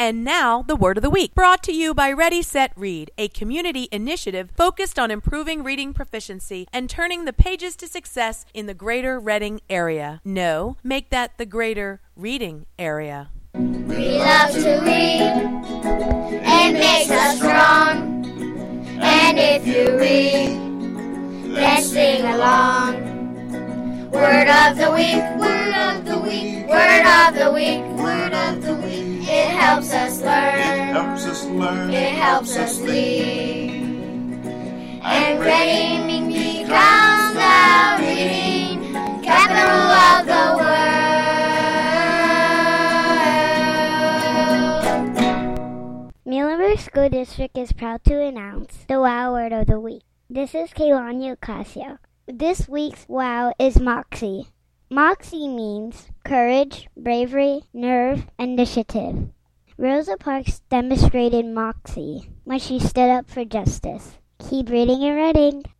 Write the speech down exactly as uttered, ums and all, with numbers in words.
And now, the Word of the Week, brought to you by Ready, Set, Read, a community initiative focused on improving reading proficiency and turning the pages to success in the greater Reading area. No, make that the greater reading area. We love to read. It makes us strong. And if you read, then sing along. Word of the week, word of the week, word of the week, word of the week. It helps us learn. It helps us learn. It helps us lead. And reading becomes the reading capital of the world. Muhlenberg School District is proud to announce the WOW Word of the Week. This is Kaylani Ocasio. This week's WOW is Moxie. Moxie means courage, bravery, nerve, and initiative. Rosa Parks demonstrated moxie when she stood up for justice. Keep reading and reading.